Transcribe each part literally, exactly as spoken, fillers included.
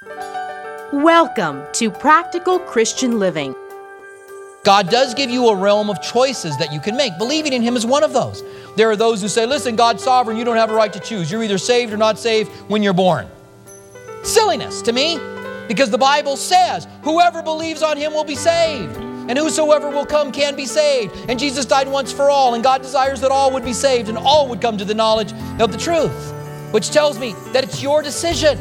Welcome to Practical Christian Living. God does give you a realm of choices that you can make. Believing in Him is one of those. There are those who say, listen, God's sovereign, you don't have a right to choose. You're either saved or not saved when you're born. Silliness to me, because the Bible says, whoever believes on Him will be saved, and whosoever will come can be saved. And Jesus died once for all, and God desires that all would be saved, and all would come to the knowledge of the truth, which tells me that it's your decision.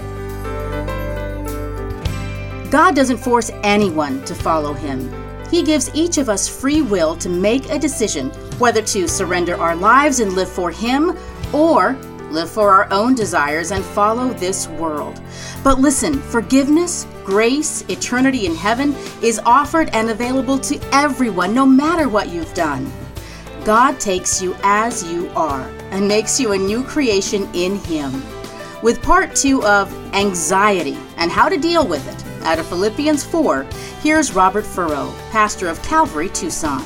God doesn't force anyone to follow Him. He gives each of us free will to make a decision whether to surrender our lives and live for Him or live for our own desires and follow this world. But listen, forgiveness, grace, eternity in heaven is offered and available to everyone, no matter what you've done. God takes you as you are and makes you a new creation in Him. With part two of Anxiety and How to Deal with It, out of Philippians four, here's Robert Furrow, pastor of Calvary, Tucson.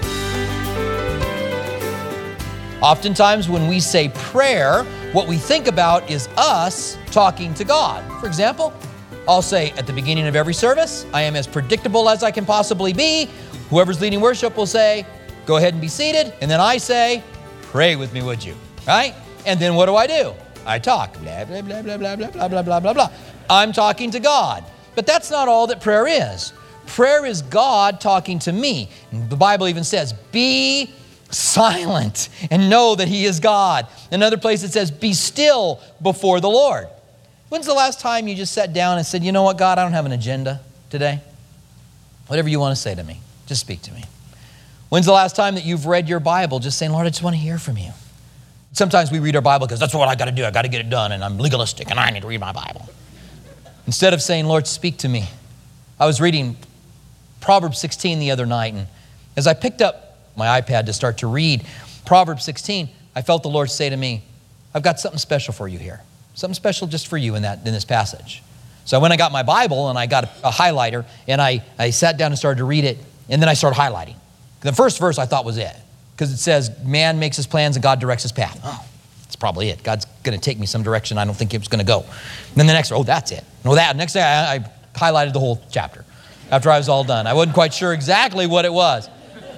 Oftentimes when we say prayer, what we think about is us talking to God. For example, I'll say at the beginning of every service, I am as predictable as I can possibly be. Whoever's leading worship will say, go ahead and be seated. And then I say, pray with me, would you? Right? And then what do I do? I talk. Blah, blah, blah, blah, blah, blah, blah, blah, blah, blah, blah. I'm talking to God. But that's not all that prayer is. Prayer is God talking to me. The Bible even says, be silent and know that He is God. Another place it says, be still before the Lord. When's the last time you just sat down and said, you know what, God, I don't have an agenda today. Whatever you want to say to me, just speak to me. When's the last time that you've read your Bible just saying, Lord, I just want to hear from you? Sometimes we read our Bible because that's what I got to do. I got to get it done, and I'm legalistic, and I need to read my Bible. Instead of saying, Lord, speak to me. I was reading Proverbs sixteen the other night, and as I picked up my iPad to start to read Proverbs sixteen, I felt the Lord say to me, I've got something special for you here. Something special just for you in that in this passage. So when I got my Bible and I got a, a highlighter, and I, I sat down and started to read it, and then I started highlighting. The first verse I thought was it, because it says, man makes his plans and God directs his path. Oh, that's probably it. God's going to take me some direction I don't think it's going to go. And then the next, oh, that's it. No, that. Next thing, I, I highlighted the whole chapter after I was all done. I wasn't quite sure exactly what it was.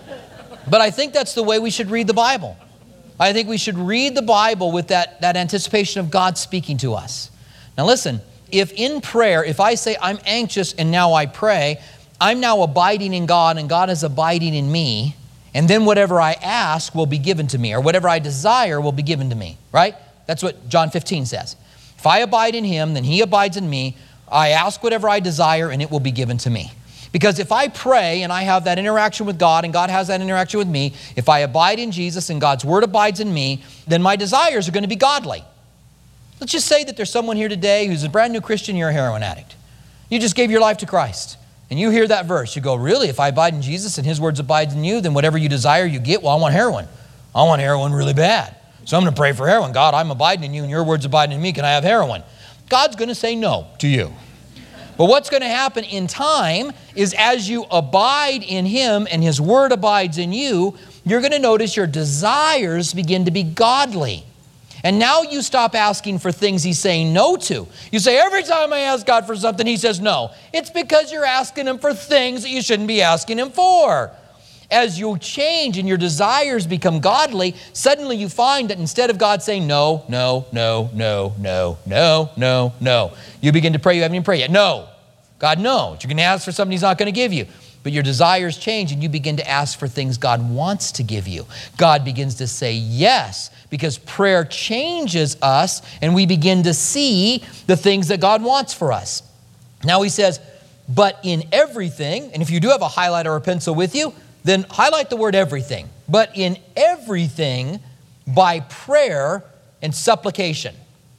But I think that's the way we should read the Bible. I think we should read the Bible with that, that anticipation of God speaking to us. Now listen, if in prayer, if I say I'm anxious and now I pray, I'm now abiding in God and God is abiding in me, and then whatever I ask will be given to me, or whatever I desire will be given to me, right? That's what John fifteen says. If I abide in Him, then He abides in me. I ask whatever I desire, and it will be given to me. Because if I pray and I have that interaction with God, and God has that interaction with me, if I abide in Jesus and God's Word abides in me, then my desires are going to be godly. Let's just say that there's someone here today who's a brand new Christian, you're a heroin addict. You just gave your life to Christ. And you hear that verse, you go, really? If I abide in Jesus and His words abide in you, then whatever you desire you get. Well, I want heroin. I want heroin really bad. So I'm going to pray for heroin. God, I'm abiding in you and your words abiding in me. Can I have heroin? God's going to say no to you. But what's going to happen in time is as you abide in Him and His word abides in you, you're going to notice your desires begin to be godly. And now you stop asking for things He's saying no to. You say, every time I ask God for something, He says no. It's because you're asking Him for things that you shouldn't be asking Him for. As you change and your desires become godly, suddenly you find that instead of God saying no, no, no, no, no, no, no, no, you begin to pray, you haven't even prayed yet. No. God, no. You're going to ask for something He's not going to give you. But your desires change and you begin to ask for things God wants to give you. God begins to say yes, because prayer changes us and we begin to see the things that God wants for us. Now He says, but in everything, and if you do have a highlighter or a pencil with you, then highlight the word everything. But in everything by prayer and supplication.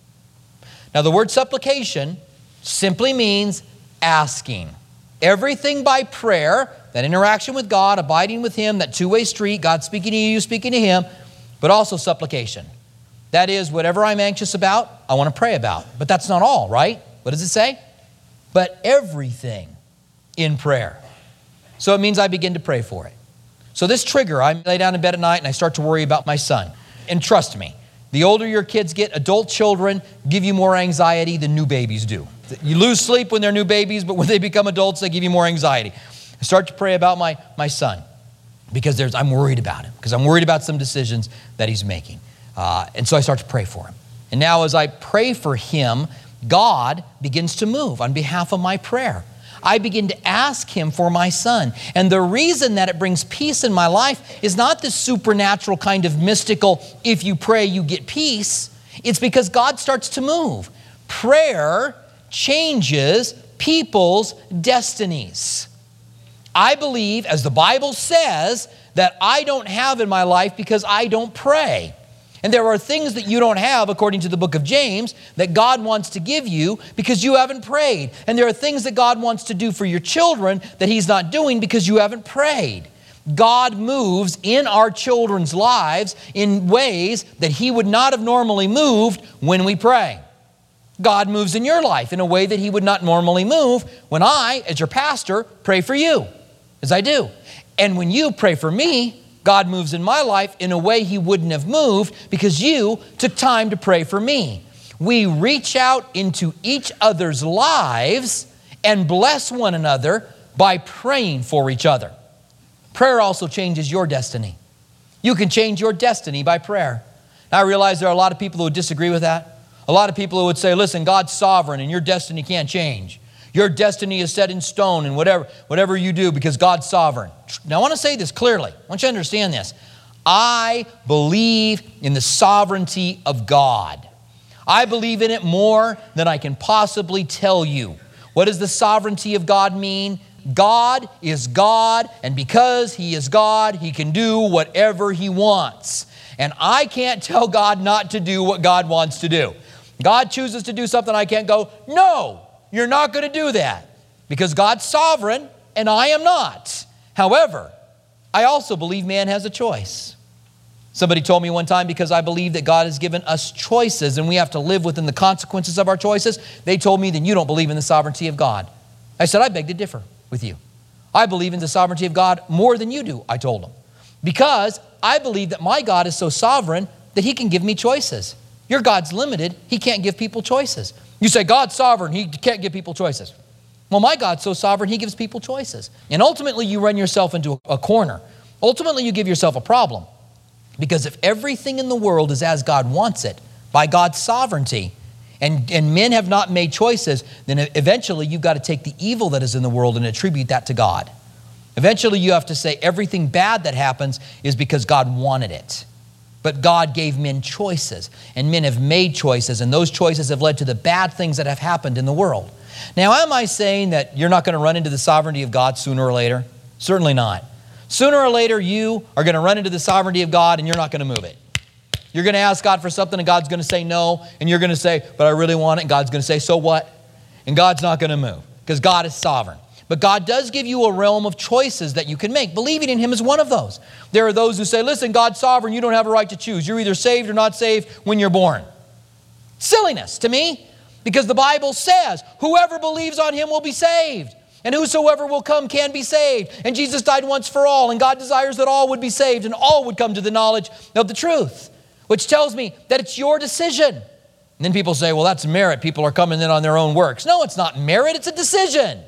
Now the word supplication simply means asking. Everything by prayer, that interaction with God, abiding with Him, that two-way street, God speaking to you, you speaking to Him, but also supplication. That is, whatever I'm anxious about, I want to pray about. But that's not all, right? What does it say? But everything in prayer. So it means I begin to pray for it. So this trigger, I lay down in bed at night and I start to worry about my son. And trust me, the older your kids get, adult children give you more anxiety than new babies do. You lose sleep when they're new babies, but when they become adults, they give you more anxiety. I start to pray about my, my son because there's, I'm worried about him, because I'm worried about some decisions that he's making. Uh, and so I start to pray for him. And now as I pray for him, God begins to move on behalf of my prayer. I begin to ask him for my son. And the reason that it brings peace in my life is not this supernatural kind of mystical, if you pray, you get peace. It's because God starts to move. Prayer changes people's destinies. I believe, as the Bible says, that I don't have in my life because I don't pray. And there are things that you don't have, according to the book of James, that God wants to give you because you haven't prayed. And there are things that God wants to do for your children that he's not doing because you haven't prayed. God moves in our children's lives in ways that he would not have normally moved when we pray. God moves in your life in a way that he would not normally move when I, as your pastor, pray for you, as I do. And when you pray for me, God moves in my life in a way he wouldn't have moved because you took time to pray for me. We reach out into each other's lives and bless one another by praying for each other. Prayer also changes your destiny. You can change your destiny by prayer. Now, I realize there are a lot of people who would disagree with that. A lot of people who would say, listen, God's sovereign and your destiny can't change. Your destiny is set in stone and whatever, whatever you do because God's sovereign. Now, I want to say this clearly. I want you to understand this. I believe in the sovereignty of God. I believe in it more than I can possibly tell you. What does the sovereignty of God mean? God is God, and because he is God, he can do whatever he wants. And I can't tell God not to do what God wants to do. God chooses to do something, I can't go, no, you're not going to do that, because God's sovereign and I am not. However, I also believe man has a choice. Somebody told me one time, because I believe that God has given us choices and we have to live within the consequences of our choices, they told me, then you don't believe in the sovereignty of God. I said, I beg to differ with you. I believe in the sovereignty of God more than you do, I told them, because I believe that my God is so sovereign that he can give me choices. Your God's limited. He can't give people choices. You say, God's sovereign. He can't give people choices. Well, my God's so sovereign, he gives people choices. And ultimately, you run yourself into a corner. Ultimately, you give yourself a problem. Because if everything in the world is as God wants it, by God's sovereignty, and, and men have not made choices, then eventually you've got to take the evil that is in the world and attribute that to God. Eventually, you have to say everything bad that happens is because God wanted it. But God gave men choices, and men have made choices, and those choices have led to the bad things that have happened in the world. Now, am I saying that you're not going to run into the sovereignty of God sooner or later? Certainly not. Sooner or later, you are going to run into the sovereignty of God, and you're not going to move it. You're going to ask God for something, and God's going to say no, and you're going to say, but I really want it, and God's going to say, so what? And God's not going to move, because God is sovereign. But God does give you a realm of choices that you can make. Believing in him is one of those. There are those who say, listen, God's sovereign. You don't have a right to choose. You're either saved or not saved when you're born. Silliness to me, because the Bible says, whoever believes on him will be saved. And whosoever will come can be saved. And Jesus died once for all. And God desires that all would be saved and all would come to the knowledge of the truth. Which tells me that it's your decision. And then people say, well, that's merit. People are coming in on their own works. No, it's not merit. It's a decision.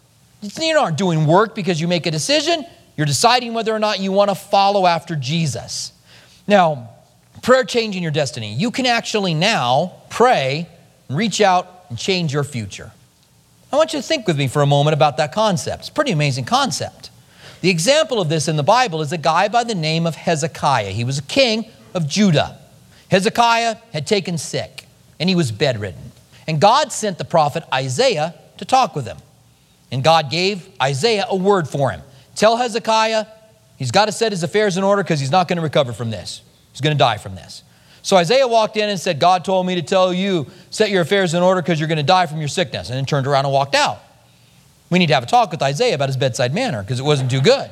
You aren't doing work because you make a decision. You're deciding whether or not you want to follow after Jesus. Now, prayer changing your destiny. You can actually now pray, reach out, and change your future. I want you to think with me for a moment about that concept. It's a pretty amazing concept. The example of this in the Bible is a guy by the name of Hezekiah. He was a king of Judah. Hezekiah had taken sick, and he was bedridden. And God sent the prophet Isaiah to talk with him. And God gave Isaiah a word for him. Tell Hezekiah he's got to set his affairs in order because he's not going to recover from this. He's going to die from this. So Isaiah walked in and said, God told me to tell you, set your affairs in order because you're going to die from your sickness. And then turned around and walked out. We need to have a talk with Isaiah about his bedside manner because it wasn't too good.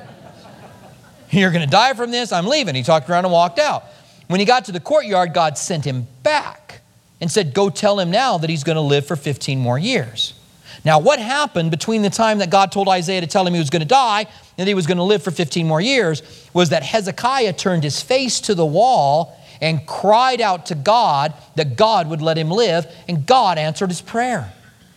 You're going to die from this, I'm leaving. He talked around and walked out. When he got to the courtyard, God sent him back and said, go tell him now that he's going to live for fifteen more years. Now, what happened between the time that God told Isaiah to tell him he was going to die and that he was going to live for fifteen more years was that Hezekiah turned his face to the wall and cried out to God that God would let him live, and God answered his prayer.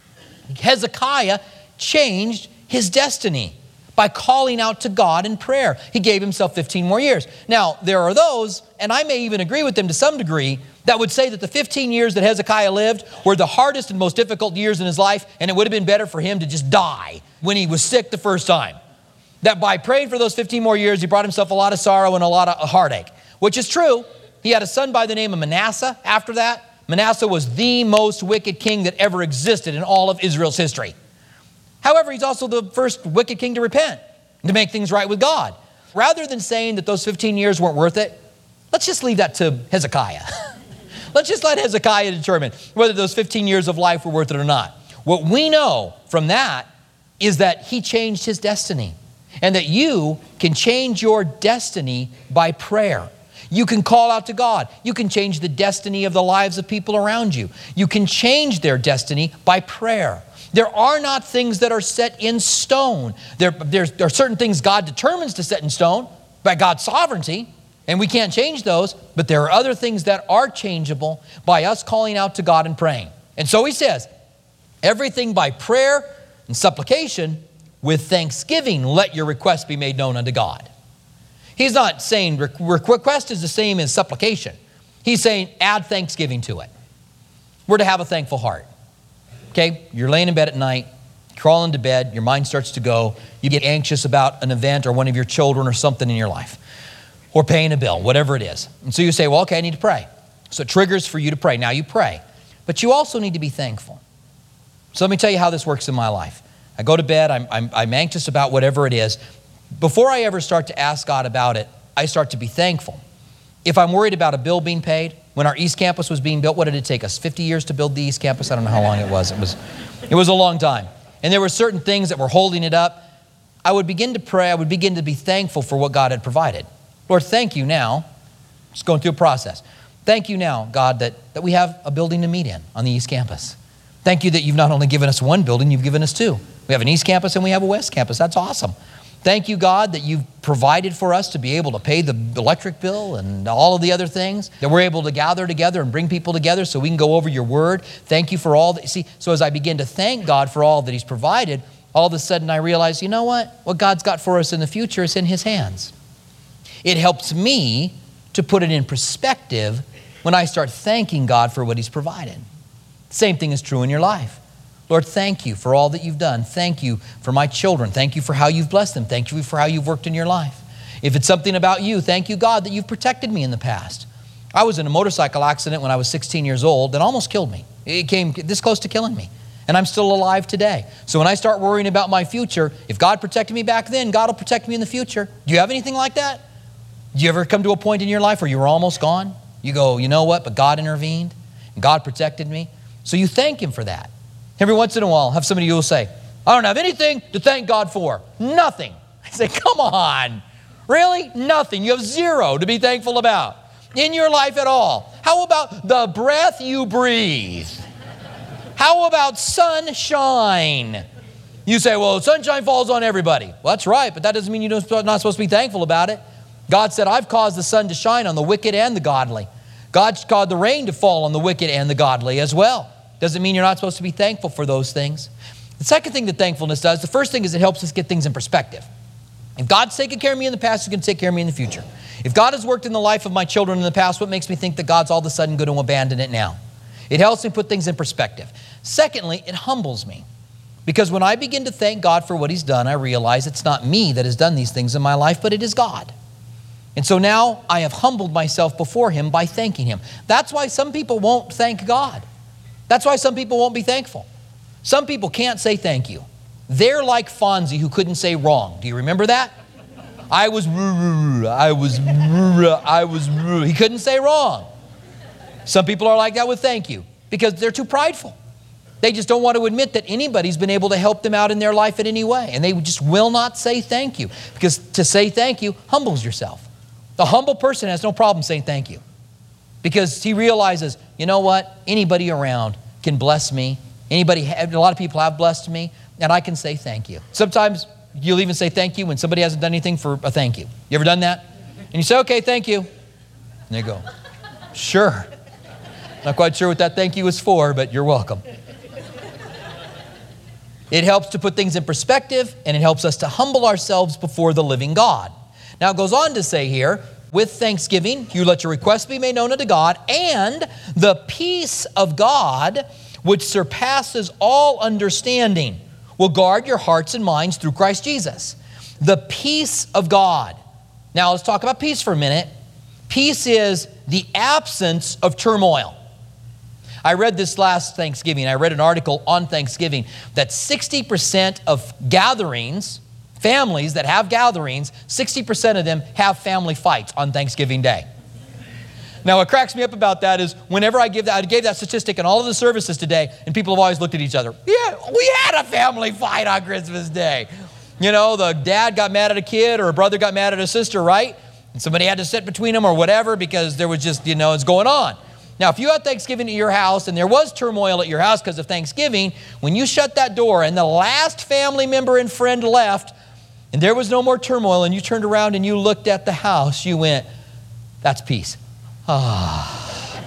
Hezekiah changed his destiny by calling out to God in prayer. He gave himself fifteen more years. Now, there are those, and I may even agree with them to some degree, that would say that the fifteen years that Hezekiah lived were the hardest and most difficult years in his life, and it would have been better for him to just die when he was sick the first time. That by praying for those fifteen more years, he brought himself a lot of sorrow and a lot of heartache, which is true. He had a son by the name of Manasseh after that. Manasseh was the most wicked king that ever existed in all of Israel's history. However, he's also the first wicked king to repent, to make things right with God. Rather than saying that those fifteen years weren't worth it, let's just leave that to Hezekiah. Let's just let Hezekiah determine whether those fifteen years of life were worth it or not. What we know from that is that he changed his destiny, and that you can change your destiny by prayer. You can call out to God. You can change the destiny of the lives of people around you. You can change their destiny by prayer. There are not things that are set in stone. There, there are certain things God determines to set in stone by God's sovereignty, and we can't change those, but there are other things that are changeable by us calling out to God and praying. And so he says, everything by prayer and supplication with thanksgiving, let your requests be made known unto God. He's not saying request is the same as supplication. He's saying add thanksgiving to it. We're to have a thankful heart. Okay, you're laying in bed at night, crawl into bed, your mind starts to go, you get anxious about an event or one of your children or something in your life, or paying a bill, whatever it is. And so you say, well, okay, I need to pray. So it triggers for you to pray. Now you pray, but you also need to be thankful. So let me tell you how this works in my life. I go to bed, I'm, I'm, I'm anxious about whatever it is. Before I ever start to ask God about it, I start to be thankful. If I'm worried about a bill being paid, when our East Campus was being built, what did it take us? fifty years to build the East Campus? I don't know how long it was. It was, it was a long time. And there were certain things that were holding it up. I would begin to pray. I would begin to be thankful for what God had provided. Lord, thank you now. Just going through a process. Thank you now, God, that, that we have a building to meet in on the East Campus. Thank you that you've not only given us one building, you've given us two. We have an East Campus and we have a West Campus. That's awesome. Thank you, God, that you've provided for us to be able to pay the electric bill and all of the other things, that we're able to gather together and bring people together so we can go over your word. Thank you for all that. See, so as I begin to thank God for all that he's provided, all of a sudden I realize, you know what? What God's got for us in the future is in his hands. It helps me to put it in perspective when I start thanking God for what he's provided. Same thing is true in your life. Lord, thank you for all that you've done. Thank you for my children. Thank you for how you've blessed them. Thank you for how you've worked in your life. If it's something about you, thank you, God, that you've protected me in the past. I was in a motorcycle accident when I was sixteen years old that almost killed me. It came this close to killing me. And I'm still alive today. So when I start worrying about my future, if God protected me back then, God will protect me in the future. Do you have anything like that? Do you ever come to a point in your life where you were almost gone? You go, you know what, but God intervened and God protected me. So you thank him for that. Every once in a while, have somebody who will say, I don't have anything to thank God for. Nothing. I say, come on. Really? Nothing. You have zero to be thankful about in your life at all. How about the breath you breathe? How about sunshine? You say, well, sunshine falls on everybody. Well, that's right, but that doesn't mean you're not supposed to be thankful about it. God said, I've caused the sun to shine on the wicked and the godly. God's caused the rain to fall on the wicked and the godly as well. Doesn't mean you're not supposed to be thankful for those things. The second thing that thankfulness does, the first thing is it helps us get things in perspective. If God's taken care of me in the past, he's going to take care of me in the future. If God has worked in the life of my children in the past, what makes me think that God's all of a sudden going to abandon it now? It helps me put things in perspective. Secondly, it humbles me. Because when I begin to thank God for what he's done, I realize it's not me that has done these things in my life, but it is God. And so now I have humbled myself before him by thanking him. That's why some people won't thank God. That's why some people won't be thankful. Some people can't say thank you. They're like Fonzie who couldn't say wrong. Do you remember that? I was, I was, I was, he couldn't say wrong. Some people are like that with thank you because they're too prideful. They just don't want to admit that anybody's been able to help them out in their life in any way. And they just will not say thank you because to say thank you humbles yourself. The humble person has no problem saying thank you because he realizes, you know what? Anybody around can bless me. Anybody, a lot of people have blessed me, and I can say thank you. Sometimes you'll even say thank you when somebody hasn't done anything for a thank you. You ever done that? And you say, okay, thank you. And they go, sure. Not quite sure what that thank you is for, but you're welcome. It helps to put things in perspective, and it helps us to humble ourselves before the living God. Now it goes on to say here, with thanksgiving, you let your requests be made known unto God, and the peace of God, which surpasses all understanding, will guard your hearts and minds through Christ Jesus. The peace of God. Now let's talk about peace for a minute. Peace is the absence of turmoil. I read this last Thanksgiving. I read an article on Thanksgiving that sixty percent of gatherings, families that have gatherings, sixty percent of them have family fights on Thanksgiving Day. Now, what cracks me up about that is whenever I give that, I gave that statistic in all of the services today, and people have always looked at each other. Yeah, we had a family fight on Christmas Day. You know, the dad got mad at a kid or a brother got mad at a sister, right? And somebody had to sit between them or whatever because there was just, you know, it's going on. Now, if you had Thanksgiving at your house and there was turmoil at your house because of Thanksgiving, when you shut that door and the last family member and friend left and there was no more turmoil and you turned around and you looked at the house, you went, that's peace. Ah.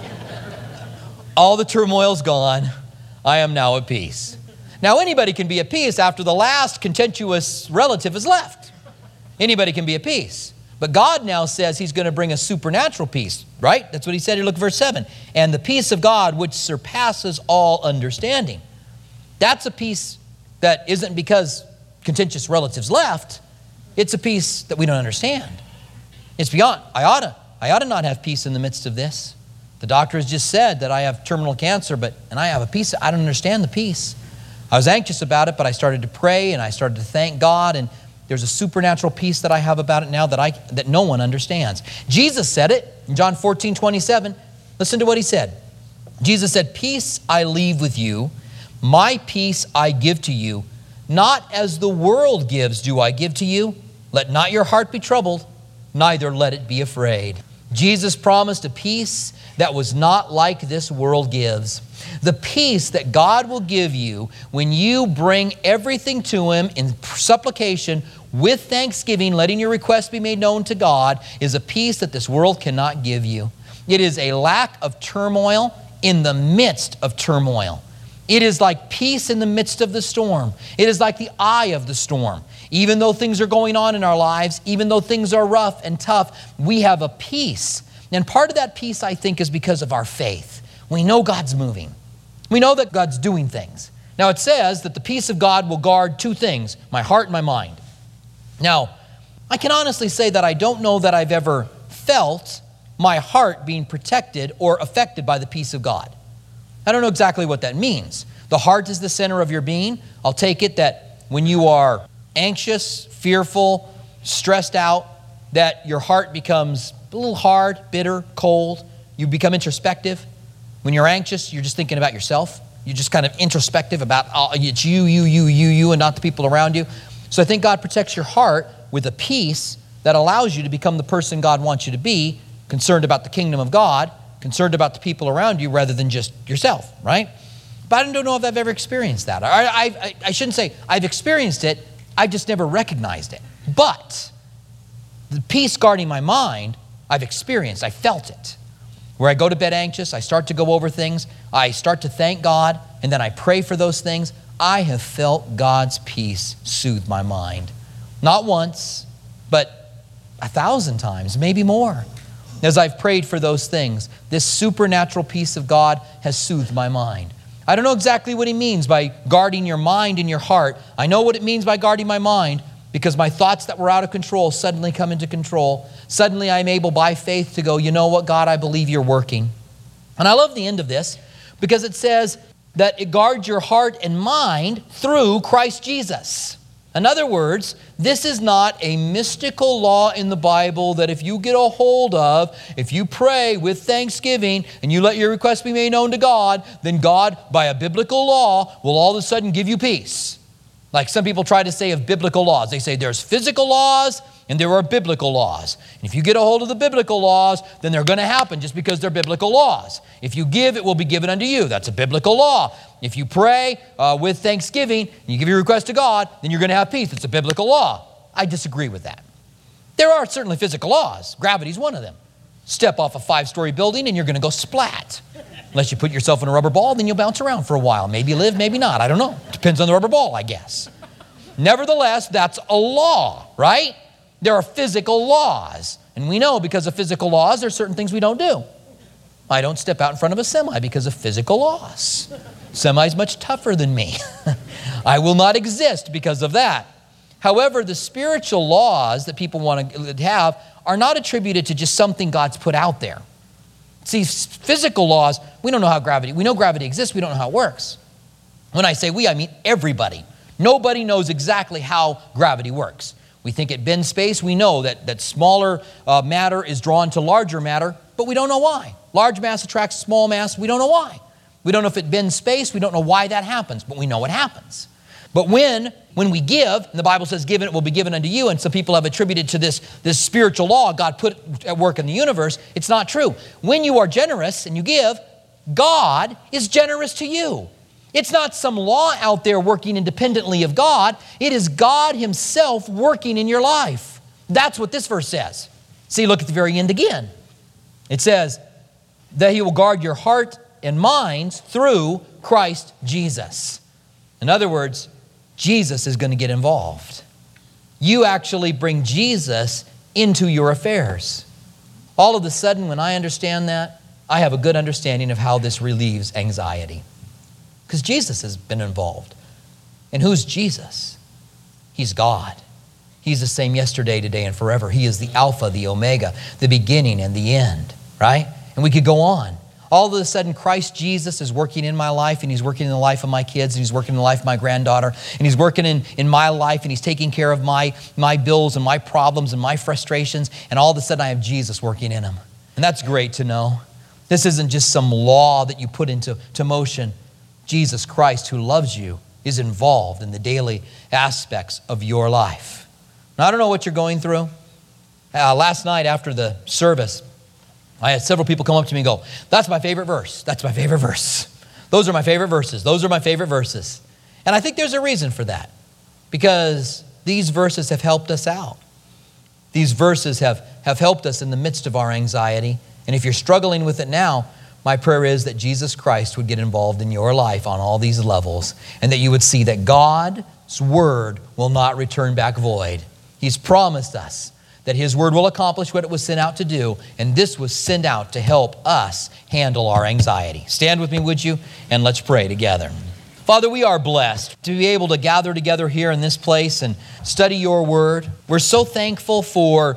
All the turmoil's gone. I am now at peace. Now, anybody can be at peace after the last contentious relative has left. Anybody can be at peace. But God now says he's going to bring a supernatural peace, right? That's what he said here. Look at verse seven. And the peace of God, which surpasses all understanding. That's a peace that isn't because contentious relatives left. It's a peace that we don't understand. It's beyond. I ought to, I ought to not have peace in the midst of this. The doctor has just said that I have terminal cancer, but and I have a peace. I don't understand the peace. I was anxious about it, but I started to pray and I started to thank God, and there's a supernatural peace that I have about it now that I that no one understands. Jesus said it in John fourteen twenty-seven. Listen to what he said. Jesus said, peace I leave with you, my peace I give to you. Not as the world gives do I give to you. Let not your heart be troubled, neither let it be afraid. Jesus promised a peace that was not like this world gives. The peace that God will give you when you bring everything to him in supplication with thanksgiving, letting your requests be made known to God, is a peace that this world cannot give you. It is a lack of turmoil in the midst of turmoil. It is like peace in the midst of the storm. It is like the eye of the storm. Even though things are going on in our lives, even though things are rough and tough, we have a peace. And part of that peace, I think, is because of our faith. We know God's moving. We know that God's doing things. Now, it says that the peace of God will guard two things, my heart and my mind. Now, I can honestly say that I don't know that I've ever felt my heart being protected or affected by the peace of God. I don't know exactly what that means. The heart is the center of your being. I'll take it that when you are anxious, fearful, stressed out, that your heart becomes a little hard, bitter, cold. You become introspective. When you're anxious, you're just thinking about yourself. You're just kind of introspective about oh, it's you, you, you, you, you, and not the people around you. So I think God protects your heart with a peace that allows you to become the person God wants you to be, concerned about the kingdom of God, concerned about the people around you rather than just yourself, right? But I don't know if I've ever experienced that. I, I, I shouldn't say I've experienced it, I've just never recognized it. But the peace guarding my mind, I've experienced, I felt it. Where I go to bed anxious, I start to go over things, I start to thank God, and then I pray for those things. I have felt God's peace soothe my mind. Not once, but a thousand times, maybe more. As I've prayed for those things, this supernatural peace of God has soothed my mind. I don't know exactly what he means by guarding your mind and your heart. I know what it means by guarding my mind because my thoughts that were out of control suddenly come into control. Suddenly I'm able by faith to go, you know what, God, I believe you're working. And I love the end of this because it says that it guards your heart and mind through Christ Jesus. In other words, this is not a mystical law in the Bible that if you get a hold of, if you pray with thanksgiving and you let your request be made known to God, then God, by a biblical law, will all of a sudden give you peace. Like some people try to say of biblical laws. They say there's physical laws and there are biblical laws. And if you get a hold of the biblical laws, then they're going to happen just because they're biblical laws. If you give, it will be given unto you. That's a biblical law. If you pray uh, with thanksgiving and you give your request to God, then you're going to have peace. It's a biblical law. I disagree with that. There are certainly physical laws. Gravity is one of them. Step off a five-story building and you're going to go splat. Unless you put yourself in a rubber ball, then you'll bounce around for a while. Maybe live, maybe not. I don't know. Depends on the rubber ball, I guess. Nevertheless, that's a law, right? There are physical laws. And we know because of physical laws, there are certain things we don't do. I don't step out in front of a semi because of physical laws. Semi's much tougher than me. I will not exist because of that. However, the spiritual laws that people want to have are not attributed to just something God's put out there. See, physical laws, we don't know how gravity, we know gravity exists, we don't know how it works. When I say we, I mean everybody. Nobody knows exactly how gravity works. We think it bends space, we know that, that smaller uh, matter is drawn to larger matter, but we don't know why. Large mass attracts small mass, we don't know why. We don't know if it bends space, we don't know why that happens, but we know it happens. But when, when we give, and the Bible says, given it will be given unto you, and some people have attributed to this, this spiritual law God put at work in the universe, it's not true. When you are generous and you give, God is generous to you. It's not some law out there working independently of God. It is God himself working in your life. That's what this verse says. See, look at the very end again. It says that he will guard your heart and minds through Christ Jesus. In other words, Jesus is going to get involved. You actually bring Jesus into your affairs. All of a sudden, when I understand that, I have a good understanding of how this relieves anxiety. Because Jesus has been involved. And who's Jesus? He's God. He's the same yesterday, today, and forever. He is the Alpha, the Omega, the beginning and the end, right? And we could go on. All of a sudden, Christ Jesus is working in my life, and he's working in the life of my kids, and he's working in the life of my granddaughter, and he's working in, in my life, and he's taking care of my, my bills and my problems and my frustrations, and all of a sudden I have Jesus working in him. And that's great to know. This isn't just some law that you put into to motion. Jesus Christ, who loves you, is involved in the daily aspects of your life. Now, I don't know what you're going through. Uh, last night after the service, I had several people come up to me and go, that's my favorite verse. That's my favorite verse. Those are my favorite verses. Those are my favorite verses. And I think there's a reason for that, because these verses have helped us out. These verses have, have helped us in the midst of our anxiety. And if you're struggling with it now, my prayer is that Jesus Christ would get involved in your life on all these levels, and that you would see that God's word will not return back void. He's promised us that his word will accomplish what it was sent out to do, and this was sent out to help us handle our anxiety. Stand with me, would you? And let's pray together. Father, we are blessed to be able to gather together here in this place and study your word. We're so thankful for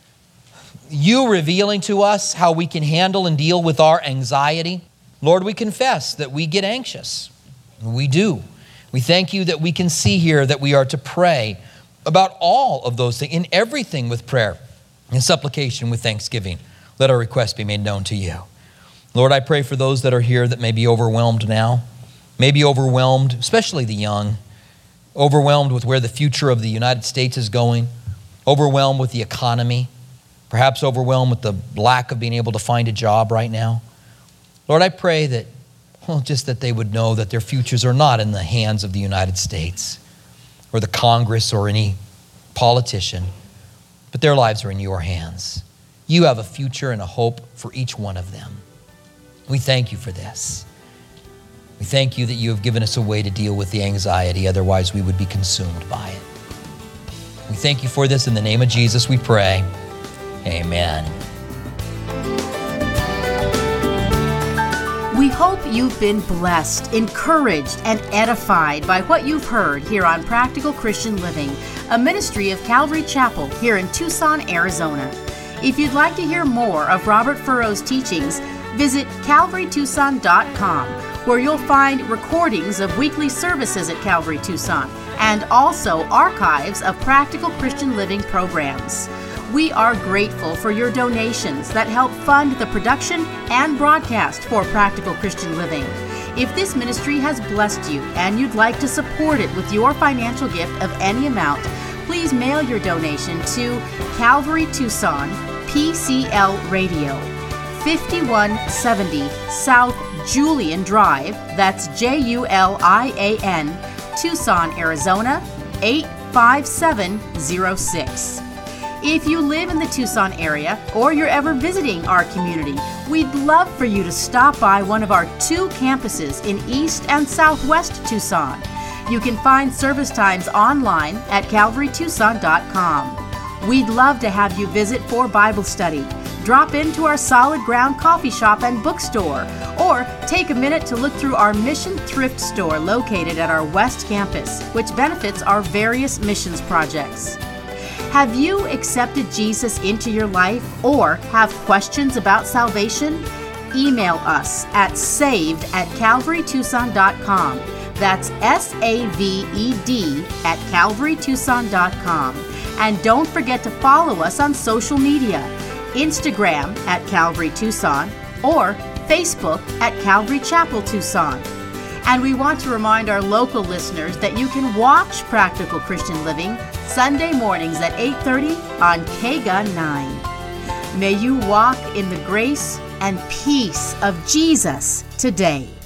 you revealing to us how we can handle and deal with our anxiety. Lord, we confess that we get anxious. We do. We thank you that we can see here that we are to pray about all of those things, in everything with prayer and supplication with thanksgiving. Let our requests be made known to you. Lord, I pray for those that are here that may be overwhelmed now, may be overwhelmed, especially the young, overwhelmed with where the future of the United States is going, overwhelmed with the economy, perhaps overwhelmed with the lack of being able to find a job right now. Lord, I pray that, well, just that they would know that their futures are not in the hands of the United States or the Congress or any politician, but their lives are in your hands. You have a future and a hope for each one of them. We thank you for this. We thank you that you have given us a way to deal with the anxiety, otherwise we would be consumed by it. We thank you for this. In the name of Jesus we pray. Amen. We hope you've been blessed, encouraged, and edified by what you've heard here on Practical Christian Living, a ministry of Calvary Chapel here in Tucson, Arizona. If you'd like to hear more of Robert Furrow's teachings, visit calvary tucson dot com, where you'll find recordings of weekly services at Calvary Tucson and also archives of Practical Christian Living programs. We are grateful for your donations that help fund the production and broadcast for Practical Christian Living. If this ministry has blessed you and you'd like to support it with your financial gift of any amount, please mail your donation to Calvary Tucson, P C L Radio, fifty-one seventy South Julian Drive, that's J U L I A N, Tucson, Arizona, eight five seven zero six. If you live in the Tucson area or you're ever visiting our community, We'd love for you to stop by one of our two campuses in East and Southwest Tucson. You can find service times online at calvary tucson dot com. We'd love to have you visit for Bible study. Drop into our Solid Ground coffee shop and bookstore, or take a minute to look through our mission thrift store located at our West Campus, which benefits our various missions projects. Have you accepted Jesus into your life or have questions about salvation? Email us at saved at calvary tucson dot com. That's S A V E D at calvary tucson dot com. And don't forget to follow us on social media. Instagram at Calvary Tucson, or Facebook at Calvary Chapel Tucson. And we want to remind our local listeners that you can watch Practical Christian Living Sunday mornings at eight thirty on K G U nine. May you walk in the grace and peace of Jesus today.